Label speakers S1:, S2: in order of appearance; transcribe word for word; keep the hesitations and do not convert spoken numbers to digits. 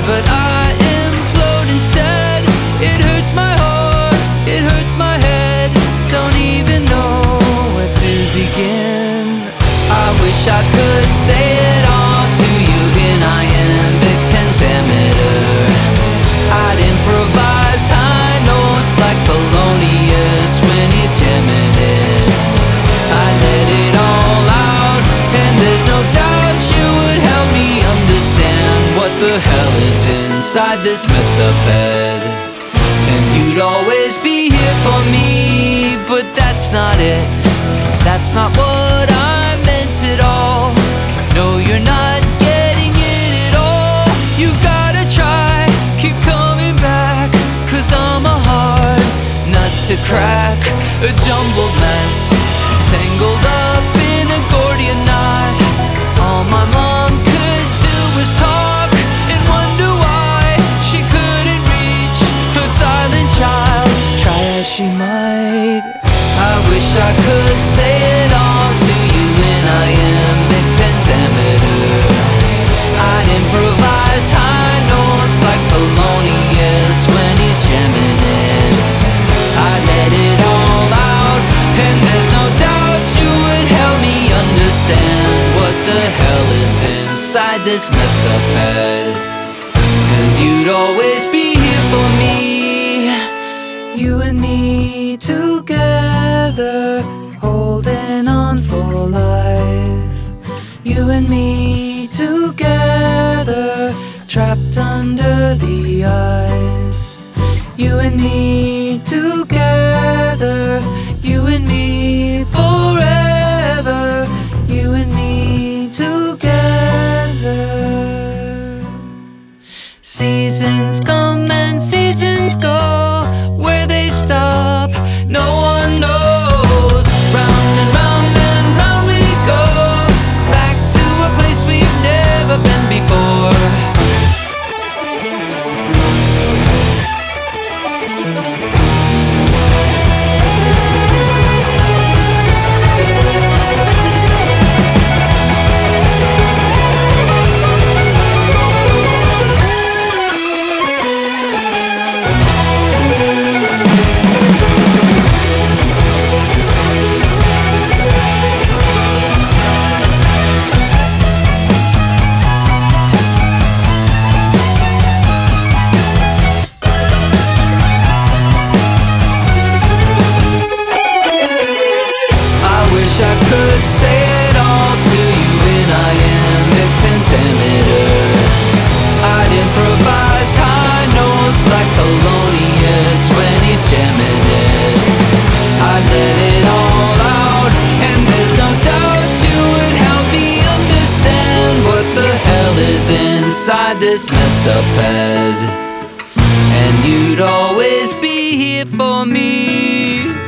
S1: but I implode instead. It hurts my heart, it hurts my head. Don't even know where to begin. I wish I could say it all to you in iambic pentameter. I'd improvise high notes like Polonius when he's jamming it. I let it all out, and there's no doubt you would help me understand what the hell is inside this messed up head. And you'd always be here for me, but that's not it. That's not what I meant at all. No, you're not getting it at all. You gotta try, keep coming back, cause I'm a hard nut to crack. A jumbled mess, tangled up in a Gordian knot. All my mom could do was talk and wonder why she couldn't reach her silent child, try as she might. I wish I could say it all to you in iambic pentameter. I'd improvise high notes like Polonius when he's jamming it. I let it all out, and there's no doubt you would help me understand what the hell is inside this messed up head. And you'd always be here for me. You and me together, holding on for life. You and me together, trapped under the ice. You and me together, you and me forever. You and me together. Seasons come and seasons go, where they stop, no one knows. Round and round and round we go, back to a place we've never been before. I could say it all to you in iambic pentameter. I'd improvise high notes like Polonius when he's jamming it. I'd let it all out, and there's no doubt you would help me understand what the hell is inside this messed up head. And you'd always be here for me.